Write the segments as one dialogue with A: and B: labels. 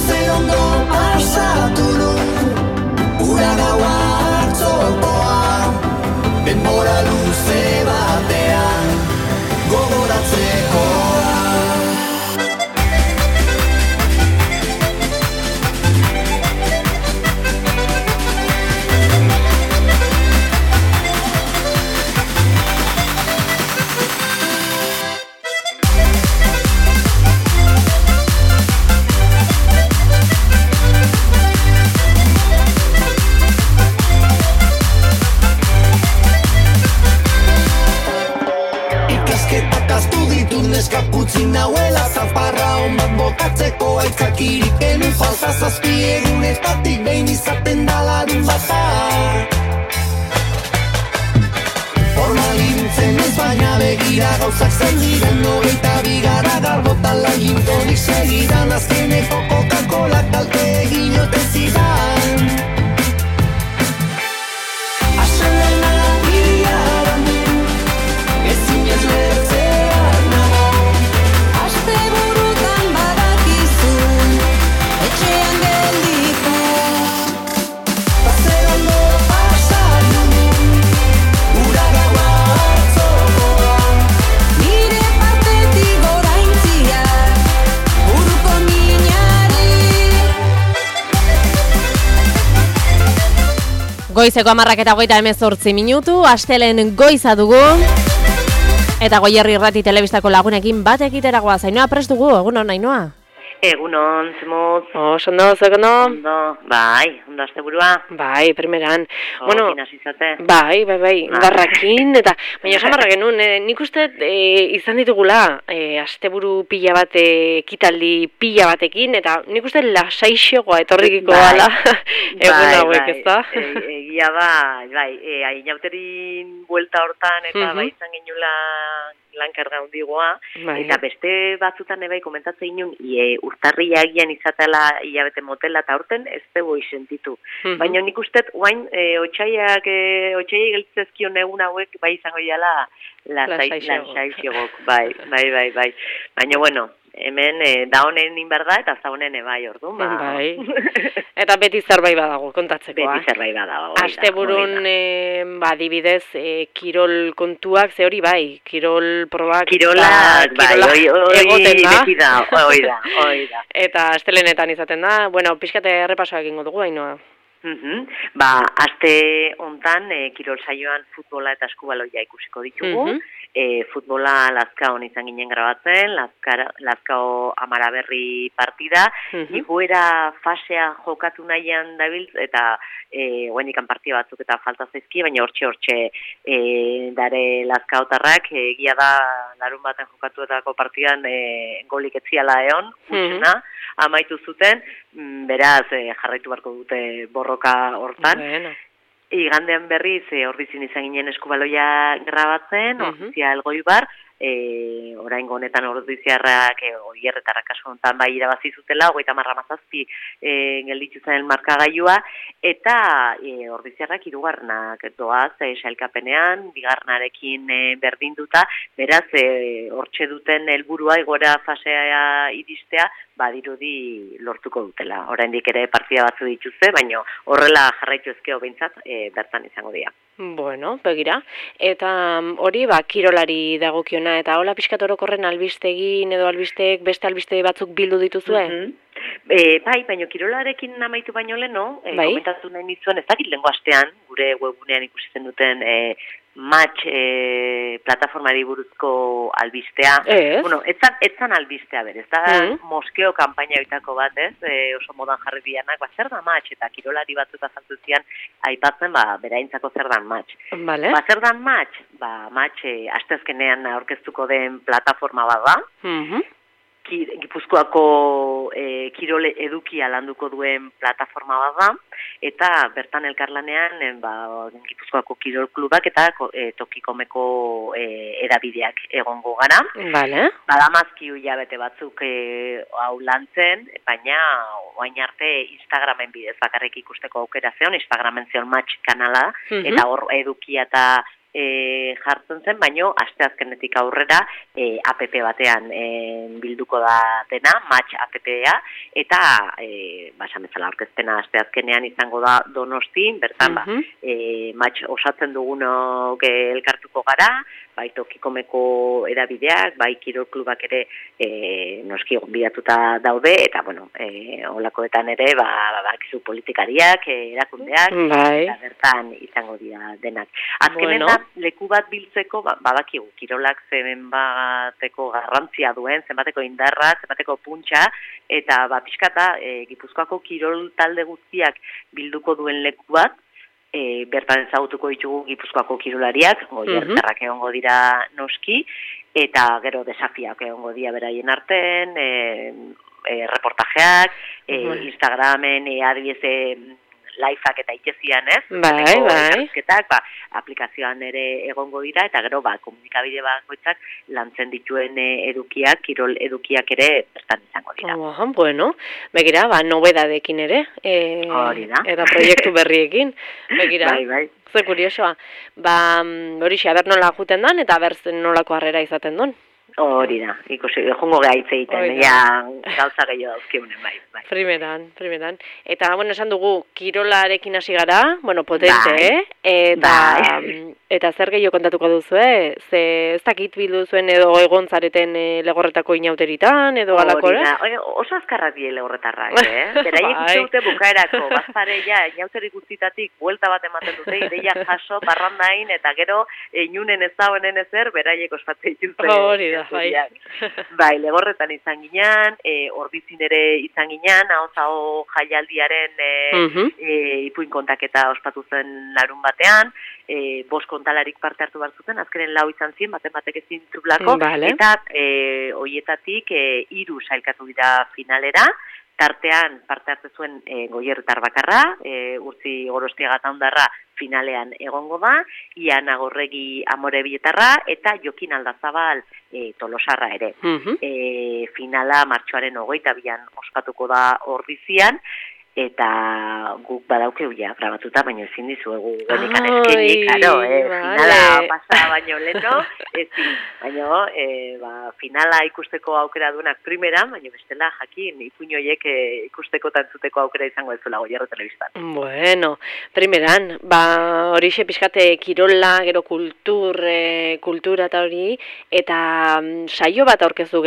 A: zer ondo pasatu nun, ura gaua hartzokoan, denbora luze batean, gogoratzekoa. Neskaputzik nauela zaparra on bat botatzeko aitzakirik enun falta 7 egunetatik behin izaten da larun bata. Formalgintzen ez baina begira gauzak zen diren 22 gara garbotan lagintonik segidan azkeneko Coca-Colak kalte egin ote zidan. Aselena biriaran ezin ez lertzea.
B: Goizeko 10:38 astelen goiza dugu. Eta Goierri Irrati Telebistako lagunekin bat ekiteragoa. Ainhoa prest dugu, egunon Ainhoa?
C: Egunon, zemuz.
B: Ondo, zegono?
C: Ondo, bai, ondo asteburua.
B: Bai, primeran.
C: Bueno, izate.
B: Bai, garrakin, eta baina samarra genuen, nik uste izan ditugula asteburu pila bat, ekitaldi pila batekin, eta nik uste lasaixoa etorrikiko gala, egun hauek, ez da?
C: Egia da, bai, ainauterin buelta hortan, eta bai izan genula lankarga hundigoa, eta beste batzutan ebai komentatzen inun, urtarria egian izatela hilabete motela, eta aurten ez dugu sentitu. Baina nik uste, guain, otxaiak geltzezkion egun hauek, bai izango jala, lasaixegok, bai. Baina, bueno, hemen da honen inberda eta za honen ebai, orduan, ba.
B: Bai. Eta beti zerbait badago kontatzeko.
C: Beti zerbait badago.
B: Asteburun adibidez kirol kontuak, ze hori bai, kirol probak.
C: Kirolak, bai, hori da.
B: Eta astelenetan izaten da. Bueno, pixkate errepasoa egingo dugu, Ainhoa.
C: Aste hontan kirol saioan futbola eta eskubaloia ikusiko ditugu. Futbola Lazkaon izan ginen grabatzen, Lazkao Amaraberri partida. Igoera fasea jokatu nahian dabiltz, eta guendikan partida batzuk eta falta zaizki, baina hortxe dare Lazkaotarrak, egia da larun baten jokatuetako partidan golik etziala egon, gutxena, amaitu zuten, beraz jarraitu barko dute borroka hortan. Igandean berriz, Ordizin izan ginen eskubaloia grabatzen, Ordizia Elgoibar, oraingo honetan Ordiziarrak, Oierretarrak kasu honetan bai irabazi zutela, 37 gelditu zen markagailua, eta Ordiziarrak 3. doaz sailkapenean, 2. berdinduta, beraz, hortxe duten helburua igora fasea iristea, badirudi lortuko dutela. Oraindik ere partida batzu dituzte, baina horrela jarraitu ezkeo behintzat bertan izango dira.
B: Bueno, begira. Eta hori, kirolari dagokiona, eta hola pixkat orokorren albistegin edo albisteek beste albiste batzuk bildu dituzue?
C: Bai, baina kirolarekin amaitu baino leno, komentatu nahi nizuen, ez dakit lehengo astean, gure webunean ikusten duten match plataformari buruzko albistea. Bueno, etzan albistea berez, da moskeo kanpaina bitako bat, ez? Oso modan jarri dianak, zer da match, eta kirolari batzuk azaltu zian aipatzen, beraintzako zer da match.
B: Vale.
C: Zer da match? Match asteazkenean aurkeztuko den plataforma bat da. Gipuzkoako kirole edukia landuko duen plataforma bat da, eta bertan elkarlanean Gipuzkoako kirol klubak eta tokikomeko edabideak egongo gara.
B: Vale.
C: Badamazki hilabete batzuk hau lantzen, baina orain arte Instagramen bidez bakarrik ikusteko aukera zeon, Instagramen zeon match kanala, eta hor edukia eta jartzen zen, baino asteazkenetik aurrera app batean bilduko da dena, match app-a, eta basan bezala aurkezpena asteazkenean izango da Donostin, bertan match osatzen dugunok elkartuko gara, bai tokikomeko erabideak, bai kirol klubak ere noski gonbidatuta daude, eta bueno, holakoetan ere, bakizu politikariak, erakundeak, eta bertan izango dira denak. Azkenen leku bat biltzeko, badakigu, kirolak zenbateko garrantzia duen, zenbateko indarra, zenbateko puntxa, eta pixkata, Gipuzkoako kirol talde guztiak bilduko duen leku bat, bertan ezagutuko ditugu Gipuzkoako kirolariak, goiertarrak egongo dira noski, eta gero desafiak egongo dira beraien arten, reportajeak, Instagramen, adibidez, liveak eta itxezian, ez? Bai. Aplikazioan ere egongo dira, eta gero, komunikabide bakoitzak lantzen dituen edukiak, kirol edukiak ere bertan izango dira.
B: Bueno, begira, nobedadekin ere, eta proiektu berriekin, begira. Bai. Ze kuriosoa. Horixe, aber nola juten dan, eta aber nolako harrera izaten don.
C: Hori da, ikusi, jongo gaitze egiten, gauza gehiago dauzkiunen, bai.
B: Primeran. Eta, esan dugu, kirolarekin hasi gara, potente, eta zer gehiago kontatuko duzu, ze ez dakit bildu zuen edo egon zareten legorretako inauteritan, edo alakore?
C: Oso azkarrak die legorretarrak, beraiek uste dute bukaerako, bazpareia, inauteri guztitatik, buelta bat ematen dute, ideia jaso, parrandain, eta gero, inunen ez dagoenen ezer, beraiek ospatzen dituzte.
B: Hori da.
C: Bai, legorretan izan ginean, Ordizin ere izan ginean, hau jaialdiaren ipuin kontaketa ospatu zen larun batean, 5 kontalarik parte hartu behar zuten, azkenen 4 izan ziren, batek ezin zublako, eta hoietatik 3 sailkatu dira finalera, tartean parte hartu zuen Goiertar bakarra, Urtzi Gorostiaga Taundarra finalean egongo da, Ian Agorregi Amorebietarra, eta Jokin Aldazabal Tolosarra ere. Finala martxoaren 22an ospatuko da Ordizian, eta guk badaukeu grabatuta, baina ezin dizuegu genikan eskinik, finala pasa baino leno, ezin, baina finala ikusteko aukera duenak primeran, baina bestela jakin ipuin horiek ikusteko tantzuteko aukera izango ez zuela Goierro Telebistan.
B: Bueno, primeran, horixe pixkate kirola, gero kultura eta hori, eta saio bat aurkeztu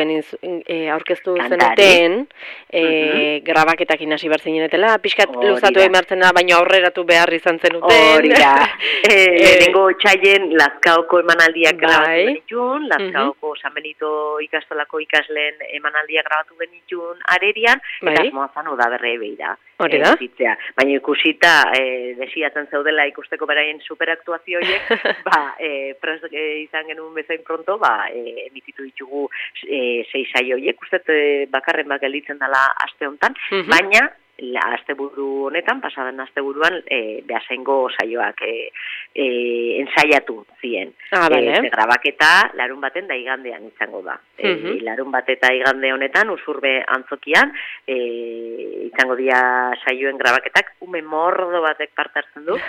B: zenuten, grabaketak inasi bertzen pixkat luzatu emartzen da, baina aurreratu behar izan zenuten.
C: Hori da. Lehenengo txaien Lazkaoko emanaldiak grabatu genitun, Lazkaoko San Benito ikastolako ikasleen emanaldiak grabatu genitun arerian, eta asmoazan udaberre beira.
B: Hori da?
C: Baina ikusita, desiatzen zeudela ikusteko beraien superaktuazio horiek, prest izan genuen bezain pronto, emititu ditugu 6 saioiek, ustet bakarren gelditzen dela aste hontan, baina asteburu honetan, pasaden asteburuan, behasengo saioak ensaiatu ziren. Grabaketa larun baten da igandean izango da. Larun bat eta igande honetan, Usurbe antzokian, izango dira saioen grabaketak, ume mordo batek parte hartzen du,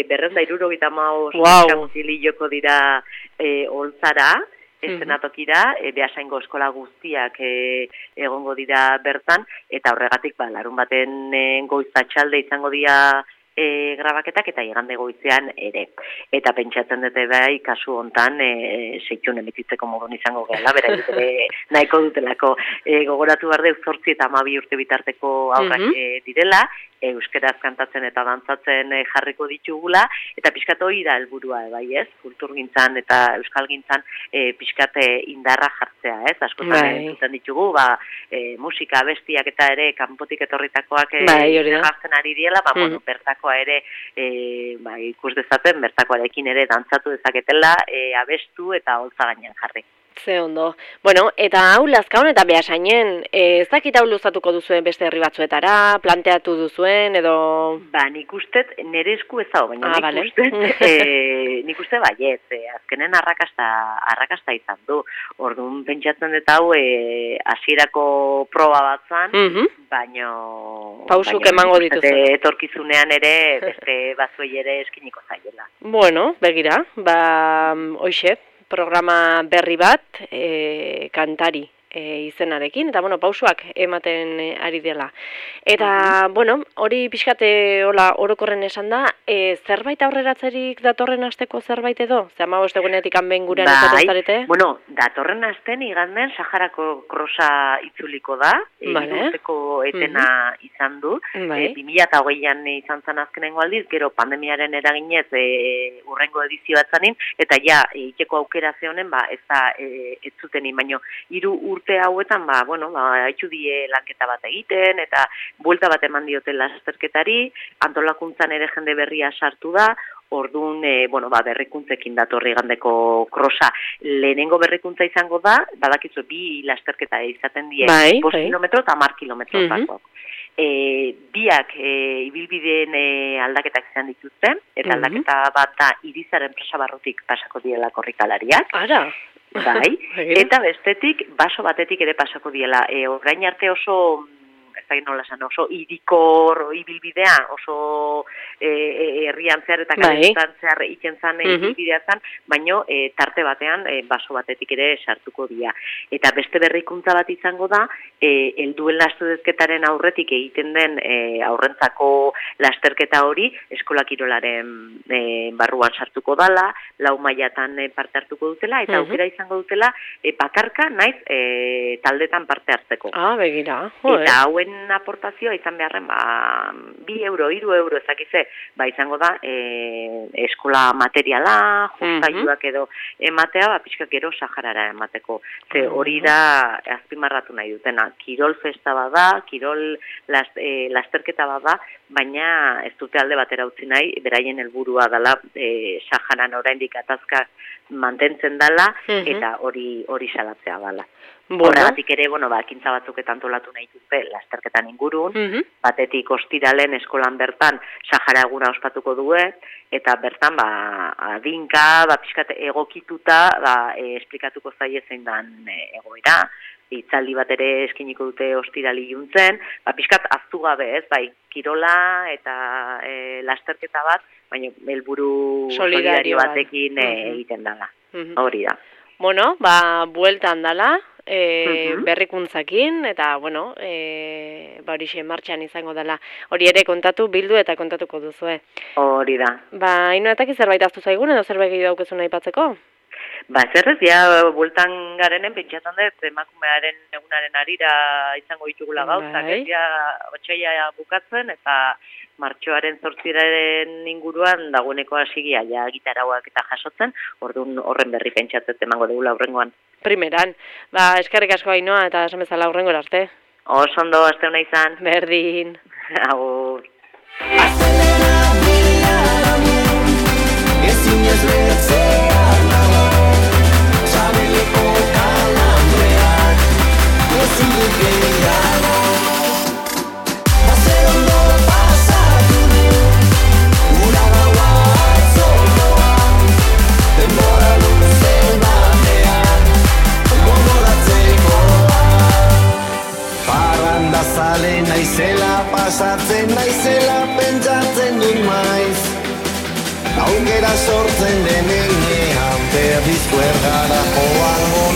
C: 275 mutili joko dira oltzara, eszenatokira, Beasaingo eskola guztiak egongo dira bertan, eta horregatik larun baten goizatxalde izango dira grabaketak eta igande goizean ere. Eta pentsatzen dute kasu hontan seitxun emititzeko modun izango gehala, beraiek ere nahiko dutelako gogoratu behar 8 eta 12 urte bitarteko aurrak direla, euskeraz kantatzen eta dantzatzen jarriko ditugula, eta pixkat hori da helburua, kulturgintzan eta euskalgintzan pixkat indarra jartzea, askotan entzuten ditugu, musika, bestiak eta ere kanpotik etorritakoak jartzen ari diela, bertakoa ere ikus dezaten, bertakoarekin ere dantzatu dezaketela, abestu eta holtza gainean jarri.
B: Ze ondo. Bueno, eta hau Lazkaon eta Beasainen, ez dakit hau luzatuko duzuen beste herri batzuetara, planteatu duzuen, edo...
C: Nik uste, nire esku ez hau, baina nik uste baiet, azkenen arrakasta izan du. Orduan pentsatzen dut hau, hasierako proba bat zan, baina...
B: Pausuk emango dituzen.
C: Etorkizunean ere, beste batzuei ere eskiniko zaiela.
B: Bueno, begira, hoxe, programa berri bat, kantari izenarekin, eta, bueno, pausuak ematen ari dela. Eta, bueno, hori pixkate orokorren esan da, zerbait aurreratzerik datorren asteko zerbait edo? Zer, 15 egunetik hanben gurean izaten zarete?
C: Bueno, datorren asten iganden Saharako krosa itzuliko da, urteko etena izan du, 2008an izan zen azkenengo aldiz, gero pandemiaren eraginez urrengo edizio batzanin, eta ja, itxeko aukera zehonen, ez da, ez zutenin, baino, 3 urte hauetan, haitxu die lanketa bat egiten, eta buelta bat eman dioten lasterketari, antolakuntzan ere jende berria sartu da, orduan, berrikuntzekin datorri igandeko krosa. Lehenengo berrikuntza izango da, badakizu 2 lasterketa izaten die, 5 kilometro eta 10 kilometro zakoak. Biak ibilbideen aldaketak izan dituzten, eta aldaketa bat da Irizaren presa barrutik pasako diela korrikalariak.
B: Ara!
C: Bai, eta bestetik baso batetik ere pasako diela. Orain arte oso oso irikor ibilbidea, oso herrian zehar eta kaletan zehar iten zan ibilbidea zan, baino tarte batean baso batetik ere sartuko dira. Eta beste berrikuntza bat izango da, helduen lasterketaren aurretik egiten den aurrentzako lasterketa hori eskola kirolaren barruan sartuko dala, 4 mailatan parte hartuko dutela, eta aukera izango dutela bakarka naiz taldetan parte hartzeko.
B: Begira.
C: Eta hauen aportazioa izan beharren 2 euro, 3 euro ezakize, izango da eskola materiala, jostailuak edo ematea, pixka gero Saharara emateko. Hori da azpimarratu nahi dutena. Kirol festa bada, kirol lasterketa bada, baina ez dute alde batera utzi nahi, beraien helburua dela Saharan oraindik atazka mantentzen dala, eta hori salatzea dala. Horregatik ere, ekintza batzuketan antolatu nahi dute lasterketan ingurun, batetik ostiralen eskolan bertan Sahara eguna ospatuko due, eta bertan adinka, pixkat egokituta, esplikatuko zaie zein dan egoera, hitzaldi bat ere eskiniko dute ostirali juntzen, pixkat aztu gabe kirola eta lasterketa bat, baina helburu solidario batekin egiten dala. Hori da.
B: Bueno, bueltan dala, berrikuntzakin, eta, horixe martxan izango dela. Hori ere kontatu, bildu eta kontatuko duzue.
C: Hori da.
B: Inoetak zerbait aztu zaigun, edo zerbait gehiago daukezun aipatzeko?
C: Zerrez, bueltan garenen pentsatan dut, emakumearen egunaren arira izango ditugula gauzak, otsaila bukatzen, eta martxoaren 8 inguruan dagoeneko hasigia gitarauak eta jasotzen, orduan horren berri pentsatzen emango dugula aurrengoan.
B: Primeran, eskerrik asko Ainhoa eta esan bezala aurrengora arte.
C: Oso ondo, aste hona izan.
B: Berdin.
C: Agur.
A: Naizela pasatzen, naizela pentsatzen dut maiz, aukera sortzen denean, berdizko ergara joango